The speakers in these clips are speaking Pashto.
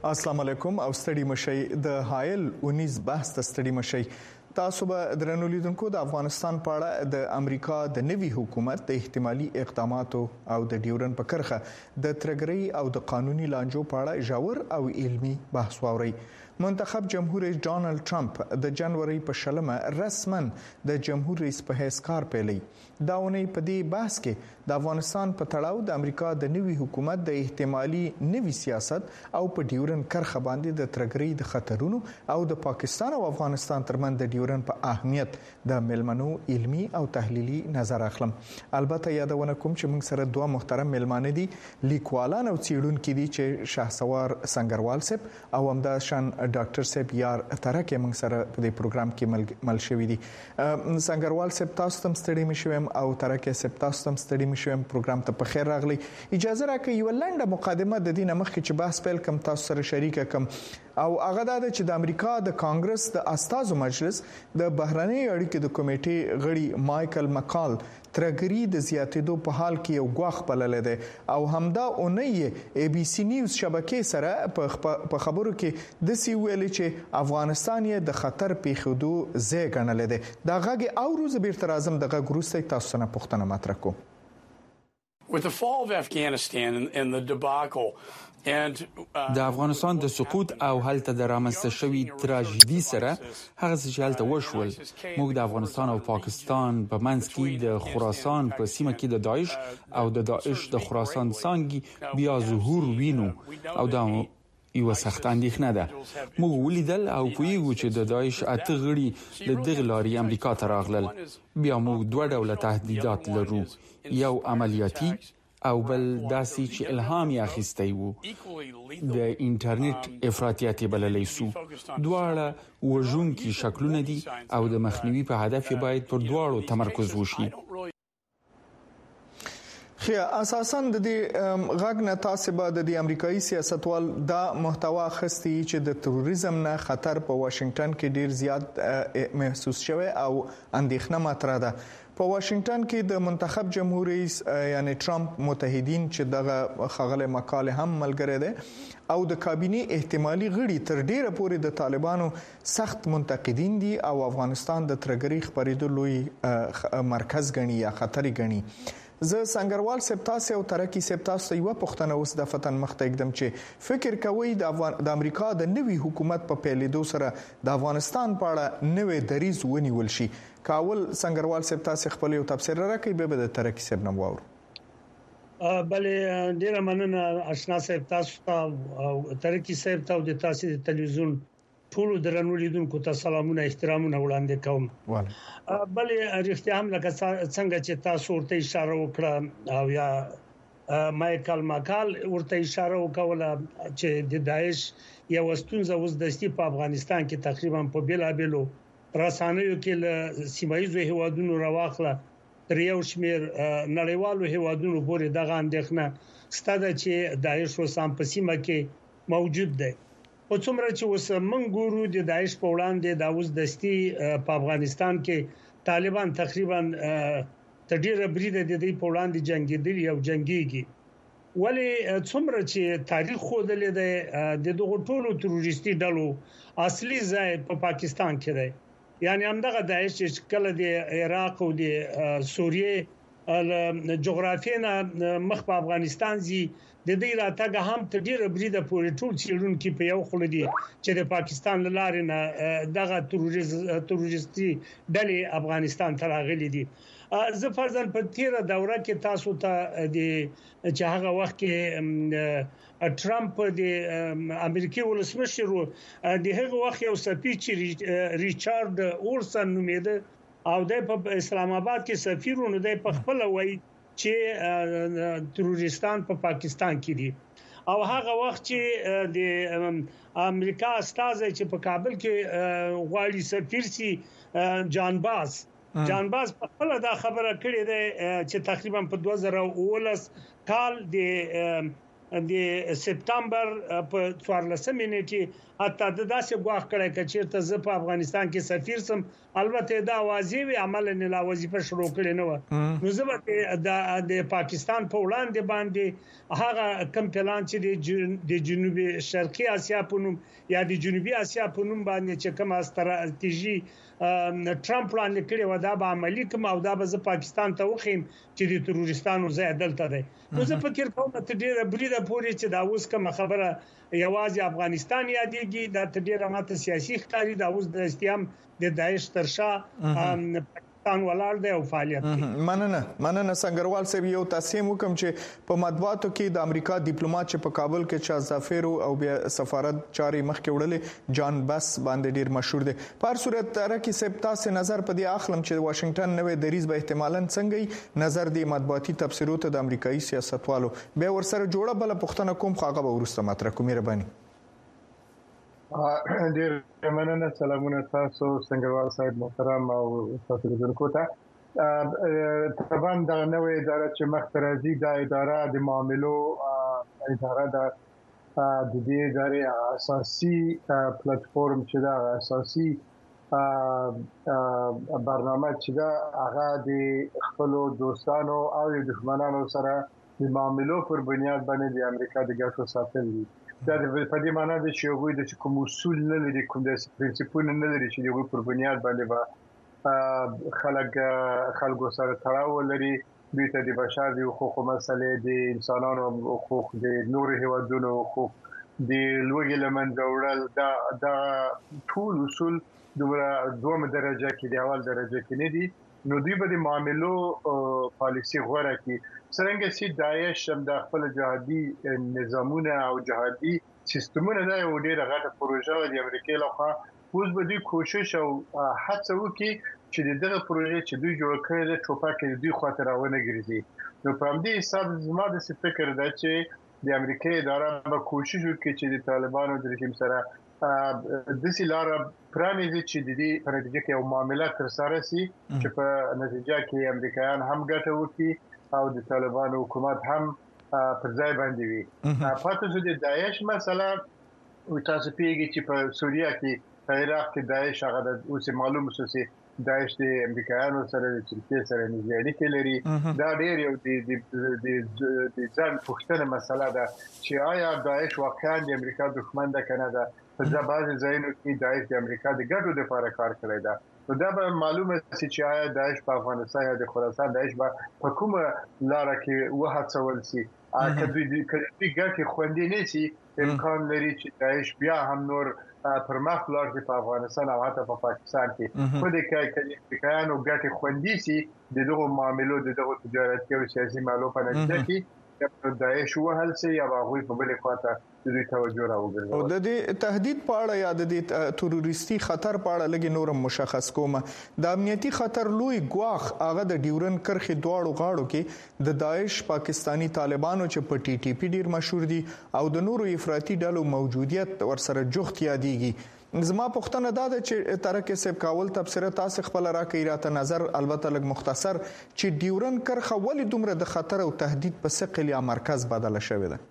السلام علیکم او ستړي مشي د هایل 19 بحث ته ستړي مشي. تاسو به درنو لیدونکو د افغانستان په اړه د امریکا د نوي حکومت د احتمالي اقداماتو او د ډیورن په کرخه د ترګري او د قانوني لانجو په اړه ژور او علمي بحث واوري. منتخب جمهور رئیس ډانلډ ټرمپ د جنوري په شلمه رسما د جمهور رئیس په حیث کار پیلي. دا ونی په دې بحث کې د افغانستان په تړاو د امریکا د نوي حکومت د احتمالي نوي سیاست او په ډیورن کرخه باندې د ترګري د خطرونو او د پاکستان او افغانستان ترمن د ډیورن په اهمیت د ملمنو علمي او تحلیلي نظر اخلم. البته یادونه کوم چې موږ سره دوه محترم ملمانه دي، لیکوالان او څېړونکي دي چې شهسوار سنگروال صاحب او همدا شان ډاکټر صاحب یار ترکه موږ سره په دې پروګرام کې مل شوی دي. سنگروال صاحب تاسو تم ستړي مشوم او ترکه صاحب تاسو تم ستړي مشوم. پروګرام ته په خیر راغلی. اجازه راکړئ یو لنډه مقدمه د دې مخکې چې بحث پیل کوم تاسو سره شریک کوم او هغه دا چې د امریکا د کانګرس د استازو مجلس د بهرنی اړیکو د کمیټې غړي مایکل مکال ترګری د زیاتېدو په حال کې یو غواخ بلل دی او همدا اونۍ ای بي سي نیوز شبکې سره په خبرو کې د سی ویل چې افغانستان یې د خطر پیښودو ځای ګڼل دی. دا غږی او روز بیرته راځم د غږ وروسته تاسو نه پوښتنه مطرح کوم. With the fall of Afghanistan and the debacle د افغانستان د سقوط او هلته د رامنځته شوی تراژیدي سره هغه څه چې هلته وشول، موږ د افغانستان او پاکستان په منځ کې د خراسان په سیمه کې د داعش او د داعش د خراسان څانګې بیا ظهور وینو او دا یو سخت اندېښنه ده. موږ ولیدل او پوهیږو چې د داعش اته غړي د دغه لارې امریکا ته راغلل. بیا موږ دوه ډوله تهدیدات لرو، یو عملیاتي او بل داسې چې الهام یې اخیستی وو د انټرنیټ افراطیت بللی سو. دواړه وژونکي شکلونه دي او د مخنیوي په هدف باید پر دواړو تمرکز وشي. خیا اساساً د دې غږ نه تاسو به د امریکایي سیاستوال دا محتوا خستی چې د تروریزم نه خطر په واشنگټن کې ډیر زیات محسوس شوی او اندېښنه مطرح ده. په واشنگټن کې د منتخب جمهور رئیس یعنی ټرمپ متحدین چې دغه خغله مقاله هم ملګری ده او د کابینه احتمالي غړي تر ډیره پورې د طالبانو سخت منتقدین دي او افغانستان د ترګری خبرېدو لوی مرکز غني یا خطر غني. زه سنگروال صاحب تاسو او ترکی صاحب تاسو یو پښتنه اوس د فتن مخته اقدم چې فکر کوي د امریکا د نوي حکومت په پیلېدو سره د افغانستان په اړه نوې دریز ونیول شي. کاول سنگروال صاحب تاسو خپل یو تفسیر راکړئ به د ترکی صاحب نو واورو. بلې ډیره مننه آشنا صاحب تاسو او ترکی صاحب ته د تاسو د تلویزیون ټول درنو لیدونکو ته سلامونه احترامونه وړاندې کوم. بلې رښتیا هم لکه څنګه چې تاسو ورته اشاره وکړه او یا مایکل مکال ورته اشاره وکوله چې د داعش یو ستونزه اوس دستی په افغانستان کې تقریبا په بیلابلو رسانیو کې له سیمایي هیوادونو راوخله تر یو شمیر نړیوالو هیوادونو پورې دغه اندېښنه ستاده چې داعش وسام په سیمه کې موجود دی. او څومره چې اوس موږ ګورو د داعش په وړاندې د اوس دستی په افغانستان کې طالبان تقریبا تر ډیره بریده د دې په وړاندې جنگیدل او جنگيږي. ولی څومره چې تاریخ خودلې ده د دغه ټولو تروریستي ډلو اصلي ځای په پاکستان کې دی. یعنی همدغه داعش چې کله د عراق او د سوریه جغرافیه مخ په افغانستان زی د دې راتګ هم تر ډیره بریده پورې ټول چیرونکو په یو خل دي چې د پاکستان لارې نه دغه تروریستي ډلې افغانستان ته راغلي دي. زه فرضاً په تیره دوره کې تاسو ته د چې هغه وخت کې ټرمپ د امریکای ولسمشر د هغه وخت یو سفیر چې ریچارډ اورسن نومیده او د اسلام آباد کې سفیرونه د خپل وای چې تروریستان په پاکستان کې دي او هغه وخت چې د امریکا استاد چې په کابل کې غواړي سفیر سي جان باز په خپل دا خبره کړې ده چې تقریبا په 2019 کال د د سپتمبر په 14 نیټه حتی د داسې غواخ کړی چې ته په افغانستان کې سفیر سم البته دا واجب عمل نه لا وظیفه شروع کړي نه نو زه د پاکستان په وړاندې باندې هغه کم پلان چې د جنوبي شرقي اسیا په نوم یا د جنوبي اسیا په نوم باندې چې کومه ستراتیژي ټرمپ وړاندې کړی و دا به عملی کوم او دا به پاکستان ته وخیم چې د تروریستانو ځای دلته دی نو زه فکر کوم چې ډیره بریده پوري چې دا اوس کوم خبره یوازې افغانستان یادېږي دا ډیره ماته سیاسي ښکاری دا اوس د استیام د داعش ترشا پاکستان ولر دی او فعالیت مننه سنگروال صاحب یو تاسیم وکم چې په مطبوعاتو کې د امریکا ډیپلوماټ چې په کابل کې چا ظفر او بیا سفارت چاري مخکې وړلې جان بس باندې ډیر مشهور دی په هر صورت ترکي صاحب تاسو نظر په دې اخلم چې واشنگټن نوې دریز به احتمالاً څنګه نظر دی مطبوعاتي تبصرو ته د امریکایي سیاستوالو به ورسره جوړه بل پښتنه کوم خاغه به ورسته مطرح کوم مهرباني ډیر مننه سلامونه تاسو سنگروال صاحب محترم او تاسو لیدونکو ته طبعا دا نوې اداره چې مخترزي د اداره د معاملو اداره د دې ادارې اساسي پلیټ فارم چې دا اساسي برنامه چې دا هغه د خپل دوستانو او دښمنانو سره د معاملو پر بنیاد باندې د امریکا د ګټو ساتل دي دا په دې معنی ده چې هغوی د کوم اصول نه لري کوم د پرنسپونه نه لري چې هغوی پر بنیاد باندې به خلکو سره تړاو لري دوی ته د بشر د حقوقو مسلې د انسانانو حقوق د نورو هیوادونو حقوق د لوګي لمنځه وړل دا ټول اصول دومره درجه کې د اول درجه کې نه دي نو دوی به د معاملو پالیسي غوړه کې څنګه چې داعش هم د خپل جهادي نظامونه او جهادي سیستمونه دا یو ډیره غټه پروژه د امریکا لخوا اوس به دوی کوشش او هڅه وکړي چې دغه پروژه چې دوی جوړ کړي د ټوپک دوی خاطر راونه ګرځي نو په همدې حساب زما د فکر ده چې د امریکا اداره به کوشش وکړي چې د طالبانو د رژیم سره د سیلاره پرانیزي چې د دې په نتیجه کې یو معاملات تر سره شي چې په نتیجه کې امریکایان هم ګټه وکړي او د طالبانو حکومت هم پر ځای باندې وي پاتې شو د داعش مسله او تاسو پیږي چې په سوریه کې په عراق کې داعش هغه د اوس معلومه شو چې داعش د امریکایانو سره د ترکیه سره نږدې اړیکې لري دا ډېر یو د ځان پوښتنه مسله ده چې آیا داعش واقعا د امریکا دښمن ده کنه ده په بعضي ځایونو کې داعش د امریکا د ګټو لپاره کار کړی ده نو دا به معلومه شي چې آیا داعش په افغانستان یا د خراسان داعش په کومه لار کې وهڅول شي کله چې ګټي خوندې نه شي امکان لري چې داعش بیا هم نور پر مخ لاړ شي په افغانستان او حتی په پاکستان کې خو د کایانو ګټي خوندې شي دغه معاملو دغه تجارتي او سیاسي معاملو په نتیجه کې داعش وهل سي یا هغه په بل خواته د دې توجه راوګرځي او د دې تهدید په اړه یا د دې تروریستي خطر په اړه لګي نور مشخص کوم د امنیتي خطر لوی ګواخ هغه د ډیورن کرخي دواړو غاړو کې د داعش پاکستانی طالبانو چې په ټي ټي پی ډیر مشهور دي او د نورو افراطي ډلو موجودیت ورسره جوخت یادېږي زما پوښتنه دا ده چې ترکه سب کاول تبصره تاسو خپل راکې راته نظر البته لږ مختصر چې ډیورن کرخه ولې دومره د خطر او تهدید په ثقل یا مرکز بدل شوې ده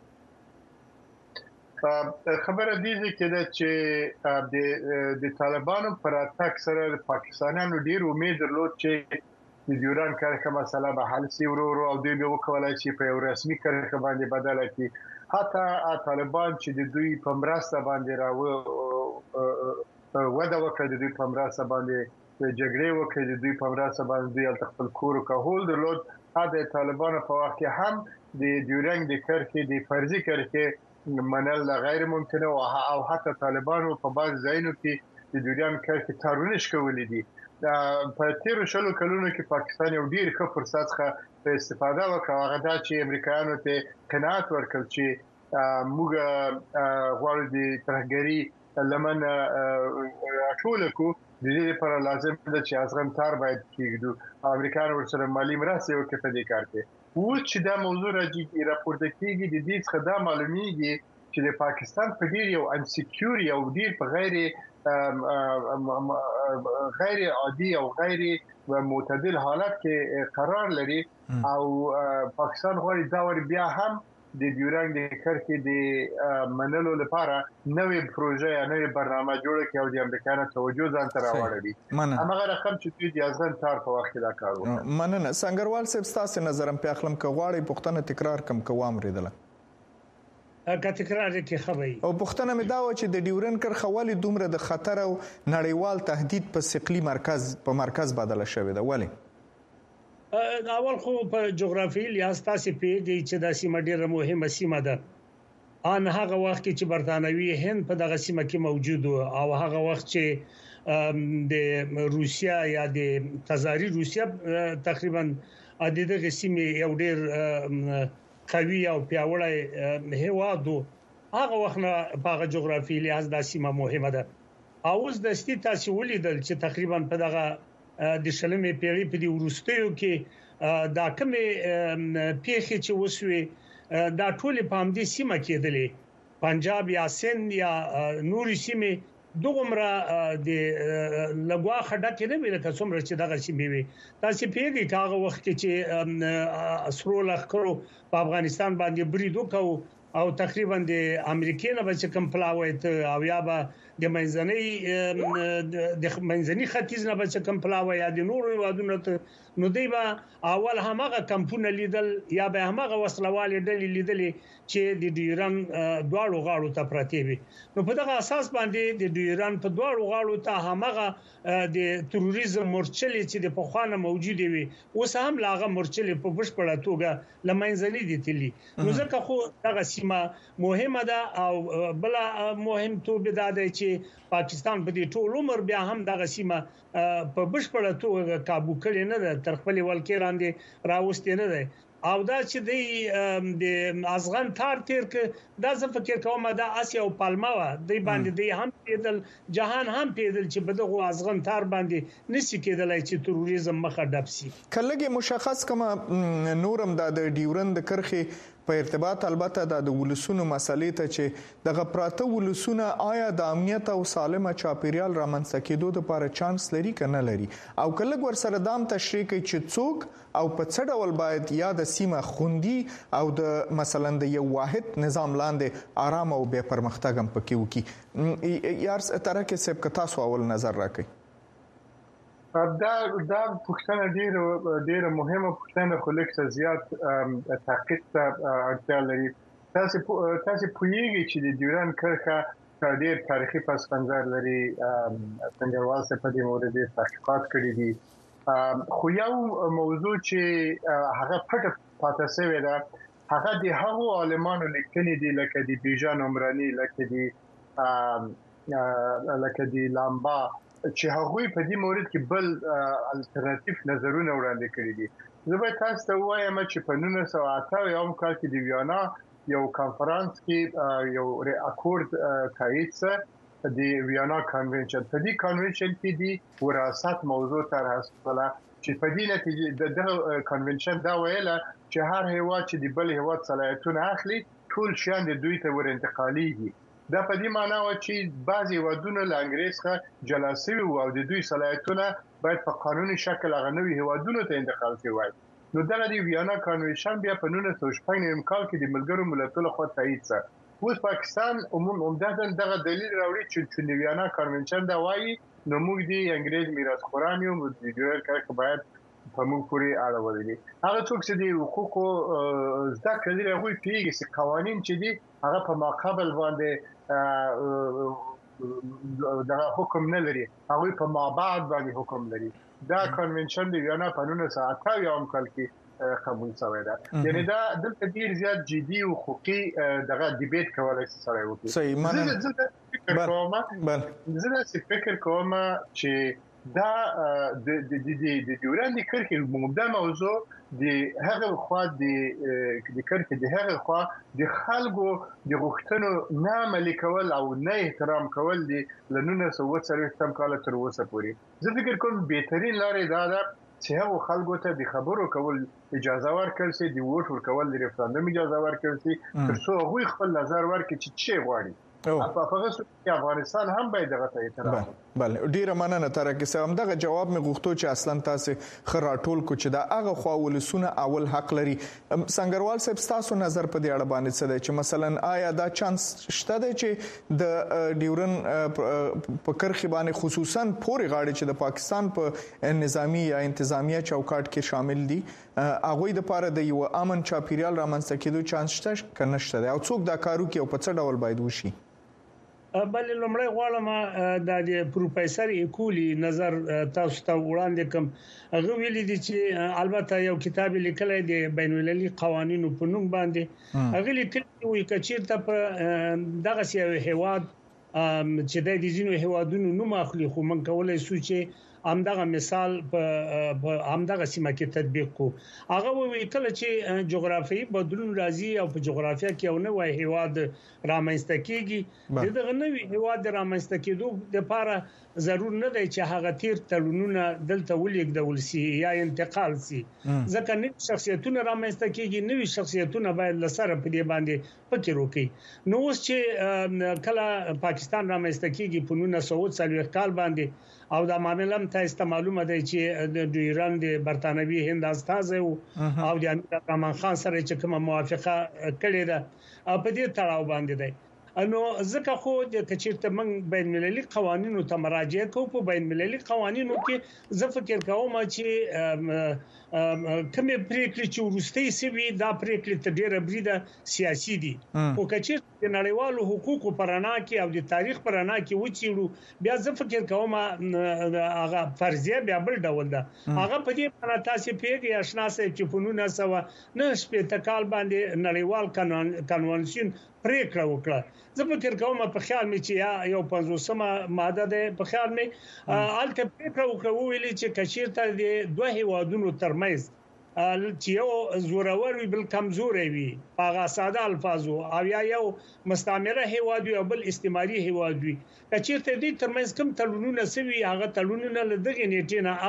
خبره دې کې ده چې د طالبانو پر اتاک سره پاکستانیانو ډیر امید درلود چې د ډیورن کرخه مسله به حل شي ورو او دوی به وکولای شي په یو رسمي کرخه باندې بدل کړي حتی طالبان چې د دوی په مرسته باندې راو ودا وکړه د دوی په مرسته باندې جګړې وکړې د دوی په مرسته باندې دوی خپل کور او کهول درلود د طالبانو په وخت کې هم د ډیورن د کرخه د فرضي کرخه منل غیر ممکنه او حتی طالبانو په بعض ځایونو کې د ډیورن کرخه تارونش کولې دي په تیر شلو کلونو کې پاکستان یو ډیر ښه فرصت څخه په استفاده وکړه هغه دا چې امریکایانو ته قناعت ورکړ چې موږ غواړو د ترهګری لمن ټول کو د دې لپاره لازم ده چې ازغنتار باید کېږي امریکایان ورسره مالی مرسته وکړي په دې کار کې او چې دا موضوع راپورته کېږي د دې څخه دا معلومیږي چې د پاکستان په ډیر یو انسیکیور یو ډیر په غیر عادي او غیر معتدل حالت کې قرار لري او پاکستان غواړي دا ور بیا هم د ډیورند کرښې د منلو لپاره نوې پروژه یا نوې برنامه جوړه کړي او د امریکا نه توجه ځان ته راوړي هغه رقم چې د ازغن تار په وخت دا کار وکړي مننه سنگروال صاحب تاسو نظر په خپل کغواړي پښتنه تکرار کم کوام ریدله که تکرار کې خبري او پښتنه مې دا و چې د ډیورند کرښه والی دومره د خطر او نړیوال تهدید په سقلي مرکز بدله شوې ده ولی اول خو په جغرافیایي لحاظ تاسو پیږي چې د سیمه ډیره مهمه سیمه ده ان هغه وخت چې برتانوي هند په دغه سیمه کې موجود او هغه وخت چې د روسیا یا د تزاری روسیا تقریبا د دغه سیمه یو ډیر قوي او پیاوړی هیواد هغه وخت نه په جغرافیایي لحاظ د سیمه مهمه ده او اوس د ستې تاسو ولیدل چې تقریبا په دغه د شلمې پیړۍ په دی ورستیو کې دا کومه پیښې چې وسوي دا ټول په همدې سیمه کې دي پنجاب یا سند یا نوري سیمه دومره د لګوا خډه کې نه ویل څومره چې دغه سیمه وي تاسو پیږي کاغه وخت چې اسرو لخرو په افغانستان باندې بریدو کو او تقریبا د امریکای نه به کوم پلاوي او یا به د منځني ختیځ نه به کوم پلاوي یا د نورو وادونو نو دی به اول همغه کمپونه لیدل یا به همغه وسلوال لیدل چې د ډیورند دواړو غاړو ته پراته وي نو په دغه اساس باندې د ډیورند په دواړو غاړو ته همغه د تروریزم مرچلې چې د پخوانه موجود وي اوس هم لاغه مرچلې په بشپړه توګه لمنځلې دي تللی نو ځکه خو دغه سیمه مهمه ده او بل مهم توګه دا دی چې پاکستان په دې ټول عمر بیا هم دغه سیمه په بشپړه توګه काबू کړي نه ده تر خپل ولکې راندې راوستي نه ده او دا چې د ازغن تار تیر ک دا څه فکر کوم دا اسیا او پالما و دی باندې دی هم پیدل جهان هم پیدل چې بدغه ازغن تار باندې نسی کېدلای چې تروریزم مخه ډبسي کلهګي مشخص کما نورم د ډیورند کرخه په ارتباط البته د ولسونو مسلې ته چې د غپراته ولسونه آیا د امنیت او سالمه چاپیریال رامنځته کېدو لپاره چانس لري کنه لري او کله ور سره دام تشریح کوي چې څوک او په څه ډول باید یا د سیمه خوندي او د مثلا د یو واحد نظام لاندې آرام او به پرمختګ هم پکې وکي یار ترکه سب کتا سو اول نظر راکې دا پښتنه ډیره مهمه پښتنه خو لکه زیات تحقیق ته اړتیا لري تاسو پوهیږئ چې د ډیورند کرښه ډیر تاریخي پس منظر لري څنګه واسه په دې مورد تحقیقات کړي دي خو یو موضوع چې هغه پټ پاتې شوی ده هغه د هغو عالمانو لیکنې دي لکه د بیژن عمرانی لکه د لامبا چې هغوی په دې مورد کې بل الټرناتیو نظرونه وړاندې کړي دي زه به تاسو ته وایم چې په 1988 کال کې د ویانا یو کانفرنس کې یو اکورد تایید شو د ویانا کنونشن په دې کنونشن کې د وراثت موضوع طرح شوه چې په دې نتیجه د کنونشن دا ویل چې هر هیواد چې د بل هیواد صلاحیتونه اخلي ټول شان د دوی ته ور انتقاليږي دا په دې معنی و چې بعضي ودونه ل انګريز څخه جلا شوي او د دوی صلاحیتونه باید په قانوني شکل غنوي هیوادونو ته انتقال شي وای نو دا د ویانا کنونشن بیا په 1995 کال کې د ملګرو ملتونو خوا تایید شو اوس پاکستان عموما دغه دلیل راوړي چې د ویانا کنونشن دا وایي نو موږ د انګريز میراث خوران یو د ډیورند کرښه باید په موږ پورې اړه ولري هغه څوک چې د حقوقو زده کړي هغه پیږي چې قوانين چې دي هغه په ماقبل باندې دا حکم نه لري هغه په مابعد باندې حکم لري دا کنونشن د ویانا په 1988 کال کې قبول شوی ده یعنی دا دلته ډیر زیات جدي او حقوقي دغه ډیبیټ کولای شي سره وکړي صحیح زه فکر کوم چې دا د ډیورند کرښې موږ موضوع د هغه خوا د کرښې د هغه خوا د خلکو د غوښتنو نه عملي کول او نه احترام کول دي لنونه سوڅره تم کال تر اوسه پورې زه فکر کوم بهترین لارې دا ده چې هغه خلکو ته د خبرو کول اجازه ورکړي چې د ووټ ورکول د ریفرندوم اجازه ورکړي تر څو هغه خپل نظر ورکړي چې څه غواړي په هغه چې افغانستان هم باید دغه احترام. بله ډیره مننه ترکه سم دغه جواب مې غوښتو چې اصلا تاسو خراټول کو چې دا هغه خو ولسونه اول حق لري. سنگروال صاحب تاسو نظر په دې اړه باندې څه دی چې مثلا آیا دا چانس شته دی چې د ډیورن په کرخي باندې خصوصا پورې غاړي چې د پاکستان په نظامی یا انتظامیه چوکاټ کې شامل دي هغه د پاره د یو امن چاپیریال رامنځته کېدو چانس شته کنه شته او څوک دا کارو کې او په څه ډول باید وشي؟ بل لمړی غواړم د پروفیسور ایکولی نظر تاسو ته وړاندې کوم. هغه ویلي دي چې البته یو کتاب لیکلی دی بین المللي قوانینو په نوم باندې. هغه لیکلی وي کچیرته په دغه یو هیواد چې د دې هیوادونو نوم اخلي خو من کولای سو چې همدغه مثال په همدغه سیمه کې تطبیق کو. هغه وی کله چې جغرافیایي بدلون راځي او په جغرافیا کې یو نوې هیواد رامنځته کیږي دغه نوې هیواد رامنځته کېدو لپاره ضرور نه دی چې هغه تیر تړونونه دلته ولیکدول سي یا انتقال سي ځکه نوې شخصیتونه رامنځته کیږي. نوې شخصیتونه باید لسره په دې باندې فکر وکړي. نو اوس چې کله پاکستان رامنځته کیږي په 1940 کال باندې او دا معاملې هم تاسو معلومه ده چې د ایران د برتانوي هند استازي او د امیر رحمان خان سره چې کومه موافقه کړې ده په دې تړاو باندې ده. نو ځکه خو د کچیرته من بین المللي قوانینو ته مراجعه کوو. په بین المللي قوانینو کې زه فکر کوم چې کومه پریکړه چې ورستۍ سوي دا پریکړه ته ډیره بریده سیاسي دي. او کچیرته د نړیوالو حقوقو پرانا کې او د تاریخ پرانا کې وچیړو بیا زه فکر کوم هغه فرضیه بیا بل ډول ده. هغه په دې معنی تاسو پیګي آشنا سي چې په 1990 کال باندې نړیوال کنوانسیون پریکړه وکړه. زه فکر کوم په خیال مې چې یو 50مه ماده ده په خیال مې الته پریکړه وکړه ویلي چې کچیرته د دوه هیوادونو ترمنځ چې یو زورور وي بل کمزوري وي هغه ساده الفاظو او یو مستعمره هیواد وي او بل استعماري هیواد وي کچیرته دې ترمنځ کوم تړونونه سوي هغه تړونونه لدغه نیټه نه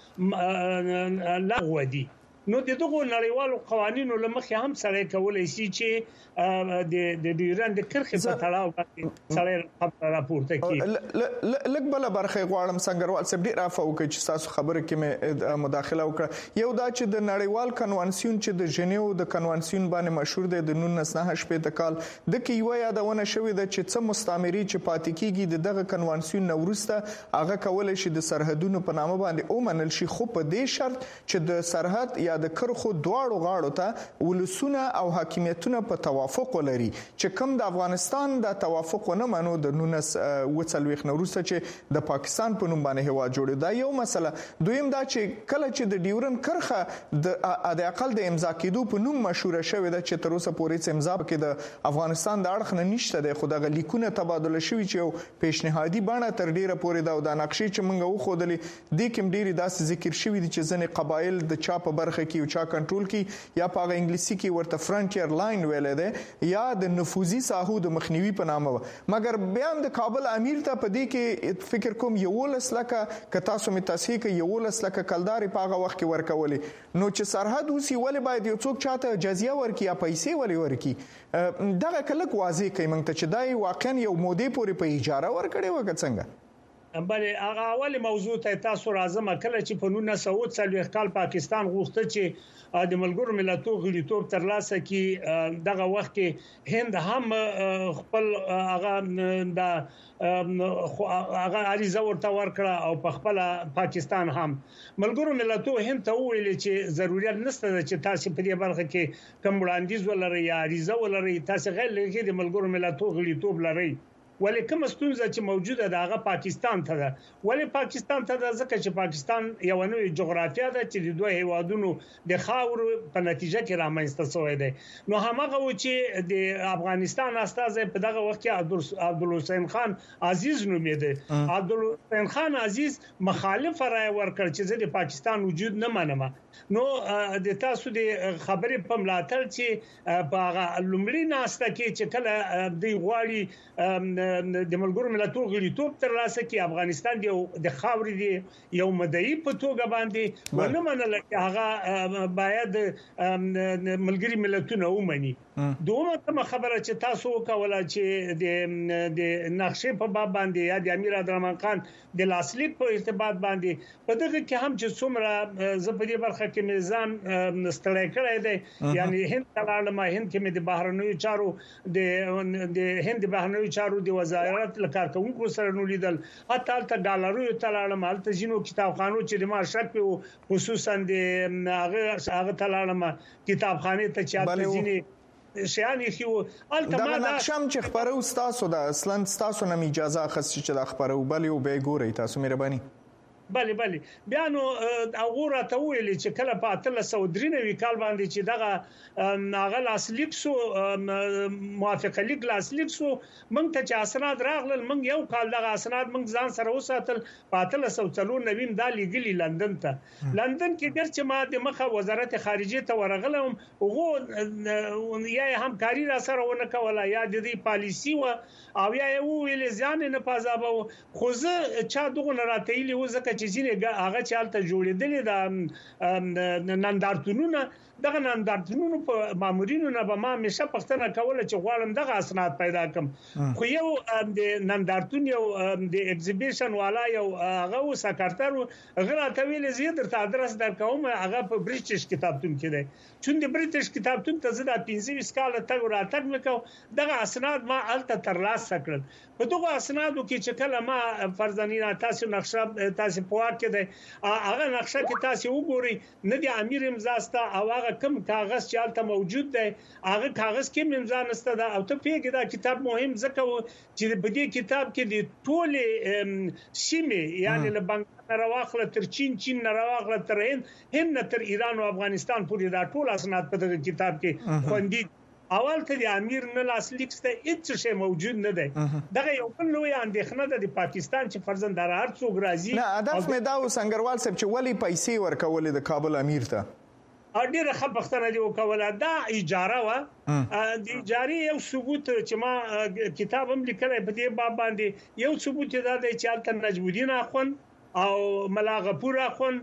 هغه لغوه دي. نو دغه نړیوالو قوانینو لمخې هم سره کولای شي چې د ایران د کرخې په تړاو باندې سره راپورته کړي. لږ بل برخه غواړم سنگروال صاحب ډیر عفو کوي چې تاسو خبره کې مې مداخله وکړه. یو دا چې د نړیوال کنوانسیون چې د ژنیو د کنوانسیون باندې مشهور دی د 1990 کال د کې یو یادونه شوې ده چې څه مستعمري چې پاتې کیږي دغه کنوانسیون نورسته هغه کولای شي د سرحدونو په نامه باندې اومنل شي خو په دې شرط چې د سرحد یا د کرخو دواړو غاړو ته ولسونه او حاکمیتونه په توافق ولري چې کوم د افغانستان د توافق نه منو د 1940 نورسته چې د پاکستان په نوم باندې هوا جوړ دا یو مسله. دویم دا چې کله چې د ډیورن کرخه د اقل د امضا کېدو په نوم مشهور شوې ده چې تر اوسه پورې امضا کې د افغانستان د اړخ نه نشته ده خو د لیکونه تبادله شوی چې پیشنهادي بڼه تر ډیره پورې دا د نقشې چې موږ وخودلې د کوم ډیری داسې ذکر شوی دي چې ځنې قبایل د چا په برخه کې چا کنټرول کی یا په انګلیسي کې ورته فرنټیر لاین ویل ده یا د نفوذي ساحو د مخنیوي په نامه مګر بیان د کابل امیر ته په دې کې فکر کوم یو لسلکه ک تاسو می تصحیح کې یو لسلکه کلداري په هغه وخت کې ورکولې نو چې سرحد اوسي ولې باید یو څوک چاته جزیه ورکي یا پیسې ولې ورکي دغه کله واضح کوي موږ ته چې دای واقعا یو مودې پورې په اجاره ورکړي وکړ څنګه. بله هغه اولی موضوع ته تاسو راځم کله چې په 1940 کال پاکستان غوښته چې د ملګرو ملتونو غړیتوب ترلاسه کړي دغه وخت کې هند هم خپل هغه عریضه ورته ورکړه او په خپل پاکستان هم ملګرو ملتونو هند ته ویل چې ضرورت نشته چې تاسو په دې برخه کې کوم وړاندیز ولرئ یا عریضه ولرئ تاسو غیر لږه د ملګرو ملتونو غړیتوب لرئ ولې کوم ستونزه چې موجوده ده هغه پاکستان ته ده. ولې پاکستان ته ده ځکه چې پاکستان یو نوې جغرافیه ده چې د دوه هیوادونو د خاور په نتیجه کې رامنځته شوې ده. نو همغه و چې د افغانستان استازی په دغه وخت کې عبدالحسین خان عزیز نومېده. عبدالحسین خان عزیز مخالف رائے ورکړ چې زه د پاکستان وجود نه منم. نو د تاسو د خبرې په ملاتړ چې په هغه لومړی ناسته کې چې کله د غواړي د ملګرو ملتونو غړیتوب ترلاسه کړي افغانستان د خاورې دی یو مدعي په توګه باندې ونه منل چې هغه باید ملګري ملتونه ومني دومره کوم خبره چې تاسو وکوله چې د نقشې په باب باندې یا د امیر عبدالرحمن خان د لاسلیک په ارتباط باندې په دغه کې هم چې څومره زپدي برخه کې میزان ستړی کړی دی یعنی هند تلالم هند کې د بهرنیو چارو د هند بهرنیو چارو د وزارت لکارکونکو سره نو لیدل حتی تل ګالریو تلالم حالت جنو کتابخانو چې د مارشک په خصوصا د هغه تلالم کتابخانه ته چاته ځینی شیانې خو التما دا نقشم چې خبرو تاسو د اصلا تاسو نه اجازه اخیستې چې د خبرو بل یو به ګوري تاسو مهرباني بله بیا نو هغه ته ویل چې کله په 1393 کال باندې چې دغه هغه لاسلیک سو موافقه لیک لاسلیک سو موږ ته چې اسناد راغلل موږ یو کال دغه اسناد موږ ځان سره وساتل په 1394 دا لیګلی لندن ته لندن کې ګرځي ما د مخه وزارت خارجه ته ورغلم هغه یا همکاري را سره ونه کوله یا د دې پالیسی او یا ویل ځان نه پازابو خو زه چا دغه راتېلی و زکه چې ځینې هغه چالت جوړېدل د نندارتونونه دغه نندارتونونو په مامورینو نه به ما همیشه پښتنه کوله چې غواړم دغه اسناد پیدا کړم خو یو د نندارتون یو د ایگزیبیشن والا یو هغه سکرټر غره ته ویل زه درته ادرس درکوم هغه په بریټیش کتابتون کې دی چون د بریټیش کتابتون ته زه د 15 کال تګ راتګ وکاو دغه اسناد ما الته ترلاسه کړل په دغه اسنادو کې چې کله ما فرضاً تاسو نقشه تاسو په واکه دی هغه نقشه کې تاسو وګورئ نه د امیر امضا ستا او هغه کوم کاغذ چې الته موجود دی هغه کاغذ کې امضا نشته دا او ته پیګه دا کتاب مهم ځکه چې په دې کتاب کې د ټوله سیمه یعنی له بنګ راواخله تر چین راواخله تر هند تر ایران او افغانستان پورې دا ټول اسناد په دغه کتاب کې خوندي اول ته د امیر نه لاسلیک ست هیڅ شی موجود نه دی دغه یو بل لوی اندېښنه ده د پاکستان چې فرزند در هر څوک راځي نه هدف مې دا وسنګروال صاحب چې ولی پیسې ورکول د کابل امیر ته ډیره خپختنه دی وکوله دا اجاره و د اجاره یو ثبوت چې ما کتاب هم لیکلی په دې باب باندې یو ثبوت دا دی چې الته نجم الدین اخوند او ملا غفور اخوند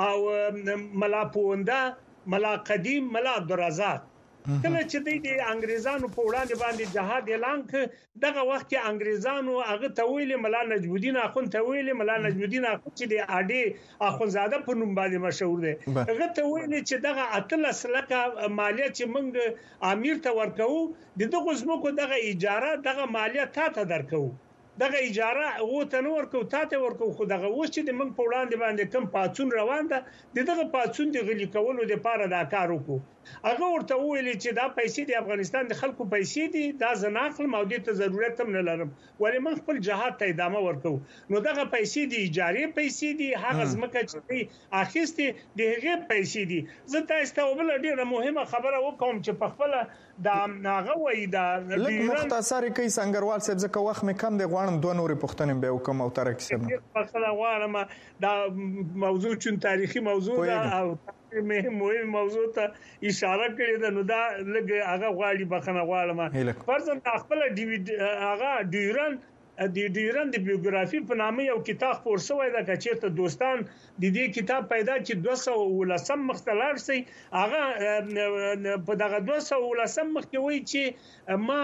او ملا پونده ملا قدیم ملا عبدالرزاق کله چې د انګريزانو په وړاندې باندې جهاد اعلان ک دغه وخت کې انګريزانو هغه تویل ملا نجم الدین اخوند تویل ملا نجم الدین اخوند چې د اډي اخوندزاده په نوم باندې مشهور دی هغه تویل چې دغه 18 لکه مالیه چې موږ امیر ته ورکو دغه زموږ دغه اجاره دغه مالیه ته درکو دغه اجاره او ته نور کو ته ورکو خو دغه و چې د موږ په وړاندې باندې کم پاتون روان ده دغه پاتون د غلي کولو لپاره دا کار وکړو هغه ورته ویل چې دا پیسې د افغانستان د خلکو پیسې دي دا زناخل موجوده ته ضرورت هم نه لرم ولې من خپل جهاد ته ادامه ورکو نو دغه پیسې د اجاره پیسې دي هغه ځمکه چې اخیستي د هغه پیسې دي زه تاسو ته وبل ډیره مهمه خبره وکوم چې په خپل دا هغه وای دا مختصر کوي سنگروال صاحب زکه وخت مې کم دی غواړم دوه نورې پوښتنې به وکم او ترک سم په خپل غواړم دا موضوع چون تاریخي موضوع ده او مهم موضوع ته اشاره کړې ده نو دا لږ هغه غواړي بخنه غواړم فرضاً خپل هغه ډیورن د بیوګرافي په نامه یو کتاب خور شوی دا چې ته دوستان د دې کتاب پیدا چې 219 مختلار سي هغه په دغه 219 مخ کې وایي چې ما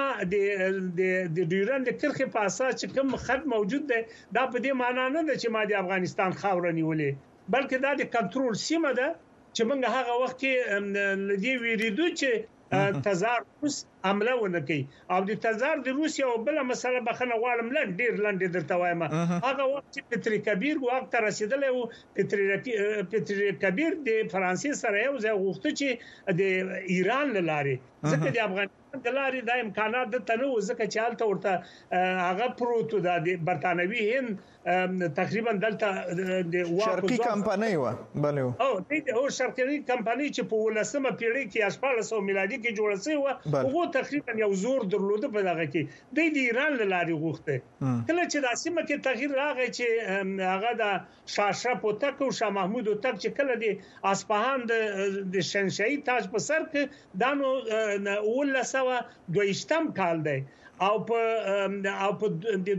د ډیورن د کرخه په اساس چې کوم خط موجود دی دا په دې معنی نه ده چې ما د افغانستان خاور نیولې بلکې دا د کنټرول سیمه ده چې موږ هغه وخت کې لدی ویریدو چې تزار روس عمله ونه کوي او د تزار د روسیا او بل مسله بخنه غواړم لنډ درته وایم هغه وخت چې پتری کبیر وخت رسیدلی او پتری کبیر د فرانسې سره یو ځای غوښته چې د ایران لاره ځکه د افغانستان د لارې د امکانات د تنو ځکه چې حالت ورته هغه پروت د برتانوي هند تقریبا دلته د شرقي کمپنۍ و بله او شرقي کمپنۍ چې په 19مه پیړۍ کې 1800 میلادي کې جوړه شوې و هغه تقریبا یو زور درلود په دغه کې د ایران لارې غوښته کله چې د سیمه کې تغییر راغی چې هغه د شاه پوتک او شاه محمود وتک چې کله د اصفهان د شنشاهي تاج په سر کې دانو 1922 کال دی او په د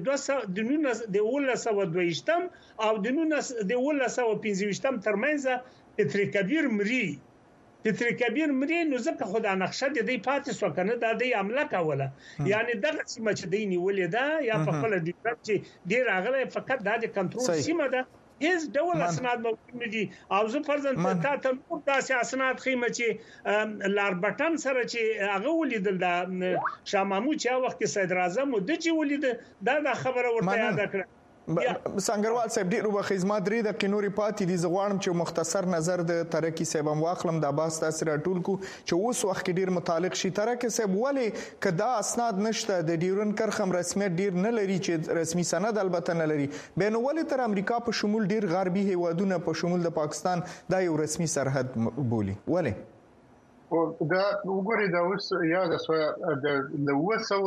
1922 او د 1925 ترمنځ پتری کبیر مري پتر کبیر مري نو ځکه خدای نقشه د دې پاتې سو کنه د دې عمله کوله یعنی دغه سیمه چې دی نیولې ده یا په خپل ډیپلوماسي چې ډیر راغله فقط د کنټرول سیمه ده هیڅ ډول اسناد موجود نه دي او زه فرضاً ته نور داسې اسناد خېمه چې لار بټن سره چې هغه ولیدل د شاه محمود چې وخت کې صدر اعظم د چې ولید دا خبره ورته یاد کړه سنگروال صاحب ډیر وبخښمه درې د قنوري پاتې دي زغوانم چې مختصر نظر د ترکی صاحب واخلم د باس تاثیر ټول کو چې اوس وخت کې ډیر متعلق شي ترکی صاحب ولی کدا اسناد نشته د ډیورن کرخم رسمیت ډیر نه لري چې رسمي سند البته نه لري بین ولې تر امریکا په شمول ډیر غربي هیوادونه په شمول د پاکستان د یو رسمي سرحد بولی ولی او دا وګورئ دا اوس یا د وسو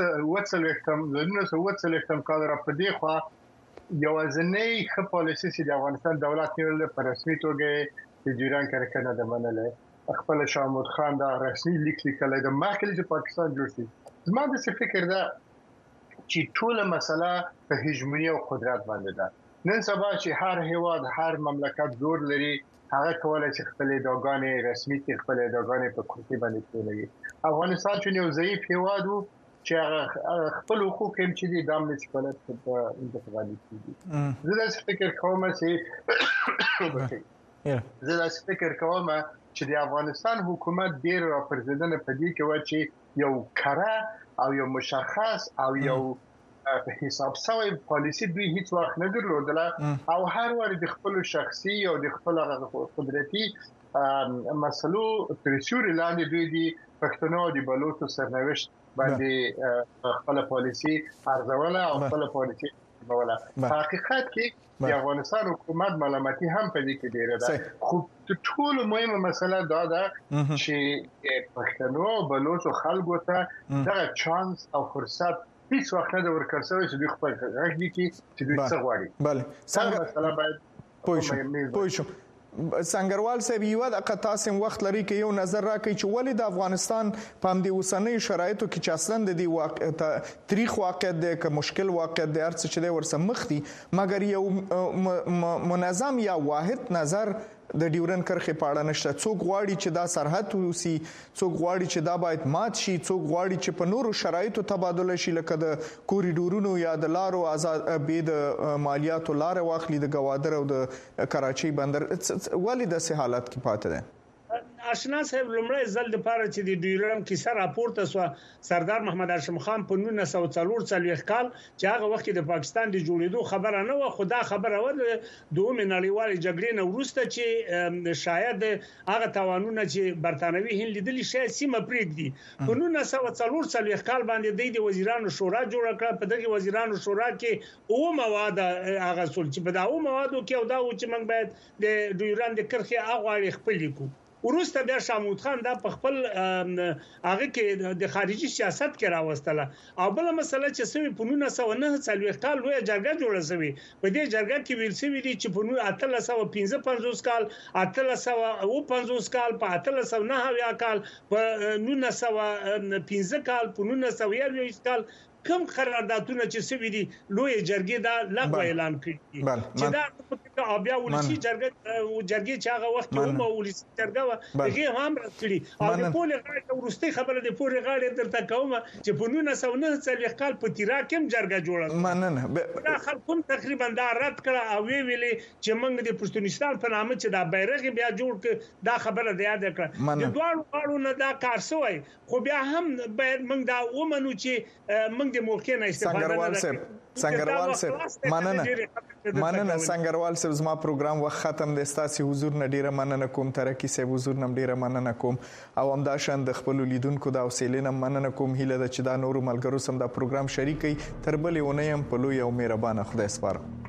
نو کال را پدې خو یوازنۍ ښه پالیسي چې د افغانستان دولت نیولې په رسمي توګه د ډیورن کرښه نه ده منلې خپل شاه محمود خان دا رسمي لیک لیکلی د مخکې چې پاکستان جوړ شي زما د فکر ده چې ټول مسله په هجمونی او قدرت باندې ده نن سبا چې هر هیواد هر مملکت زور لري هغه کولای شي خپل ادارګانې رسمي کې خپل ادارګانې په کرسي باندې کولای افغانستان چې یو ضعیف هیواد وو چې خپل حقوق هم چې د امنیت په انتخاباتي دي زه دا فکر کوم چې د افغانستان حکومت ډیر راپرځیدنه پدې کې و چې یو کړه او یو مشخص او یو په حساب سوی پالیسی دوی هیڅ وخت نه درلودله او هر وخت د خپل شخصي او د خپل قدرتي مسلو تر سیوري لاندې دوی د پښتنو د بلوچو سرنوشت باندې خپل پالیسی ارزوله او خپل پالیسی کوله په حقیقت کې د افغانستان حکومت ملامتي هم په دې کې ډیره ده خو ټول مهمه مسله دا ده چې پښتنو بلوچو خلکو ته دا چانس او فرصت هیڅ وخت نه ورکړل شوی چې دوی خپل غږ کې چې دوی څه غواړي بله څنګه مسله باید پوه شو سنگروال صاحب یو د قطاسم وخت لري کې یو نظر راکړي چې ولې د افغانستان په همدې اوسنۍ شرایطو کې چې اصلا د دې تاریخ واقعیت دی که مشکل واقعیت دی هرڅه چې دی ورسره مخ دي مګر یو منظم یا واحد نظر د ډیورن کرښې په اړه نشته څوک غواړي چې دا سرحد وسی څوک غواړي چې دا باید مات شي څوک غواړي چې په نورو شرایطو تبادله شي لکه د کوریډورونو یا د لارو آزاد به د مالیاتو لار واخلي د گوادر او د کراچۍ بندر ولې د سه حالت کې پاتې ده آشنا صاحب لمړی ځل د پاره چې د ډیورن کیسه راپورته سو سردار محمد هاشم خان په 1944 کال چې هغه وخت د پاکستان د جوړېدو خبره نه و خدا خبره و د دوه نړیوال جګړې نه وروسته چې شاید هغه توانونه چې برتانوي هند لیدلی شي سیمه پرېږدي په 1944 کال باندې د وزیرانو شورا جوړ کړ په دغه وزیرانو شورا کې او مواد هغه سول چې په داو موادو کې او دا چې موږ باید د ډیورن د کرښې هغه خپل کو ورسته بیا شاه محمود خان دا په خپل هغه کې د خارجي سیاست کې راوستله او بل مسله چې سوي په 1949 کال لوی جرګه جوړه شوې په دې جرګه کې ویل شوی دی چې په 1855 کال 1850 کال په 1890 کال په 1915 کال په 1920 کال کوم قراردادونه چې سوي دي لوی جرګې دا لغوه اعلان کړي چې دا په بیا ولسی جرګې چې هغه وخت هم ولسی جرګه هغه هم راځي او د پوله غاړه ورستي خبره د پوله غاړه درته کوم چې په 1949 کال په تیرا کې جرګه جوړه مننه دا خلکو تقریبا دا رد کړه او ویلي چې موږ د پښتونستان په نامه چې دا بیرغ بیا جوړ کړ دا خبره د یاد کړه د دوه غاړو نه دا کار سوی خو بیا هم باید موږ دا ومنو چې موږ د موقع نه استفاده سنگروال صاحب مننه سنگروال صاحب زما پروګرام وخت ختم دی ستاسو حضور نه ډیره مننه کوم ترکی صاحب حضور نه ډیره مننه کوم او همدا شان د خپل لیدونکو دا حوصله نه مننه کوم هیله ده چې دا نورو ملګرو سم دا پروګرام شریکي تر بلې ونې هم په لوی او مهربانه خدای سپارم